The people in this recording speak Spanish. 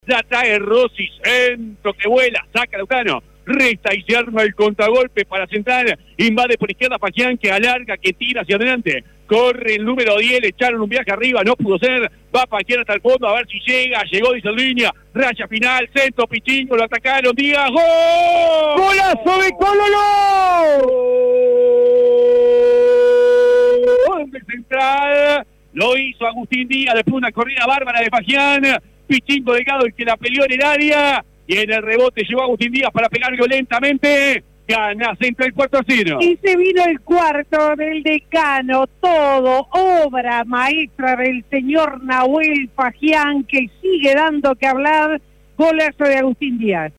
La trae Rossi, centro que vuela, saca Leucano, resta y se arma el contragolpe para Central, invade por izquierda Fagián, que alarga, que tira hacia adelante, corre el número 10, le echaron un viaje arriba, no pudo ser, va Fagián hasta el fondo, a ver si llega, llegó dice línea, raya final, centro, Pichingo, lo atacaron, Díaz, ¡gol! ¡Golazo de Colo-Colo! ¡Gol de Central! Lo hizo Agustín Díaz, después una corrida bárbara de Fagián, Pichingo Delgado el que la peleó en el área, y en el rebote llegó Agustín Díaz para pegar violentamente, gana Central 4-0. Y se vino el cuarto del decano, todo obra maestra del señor Nahuel Fagián, que sigue dando que hablar, golazo de Agustín Díaz.